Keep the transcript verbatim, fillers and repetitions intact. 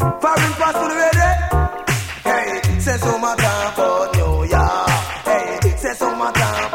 Foreign pass to the ready. Hey, say so my time for New York. Hey, say so my time